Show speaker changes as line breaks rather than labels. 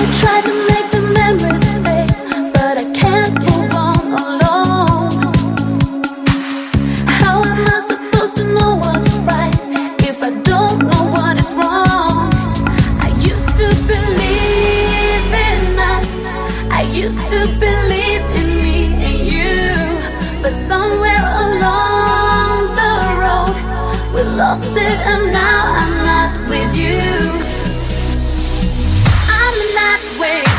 Try to make the memories fade, but I can't move on alone. How am I supposed to know what's right if I don't know what is wrong? I used to believe in us, I used to believe in me and you, but somewhere along the road we lost it, and now I'm not with you. I'm not with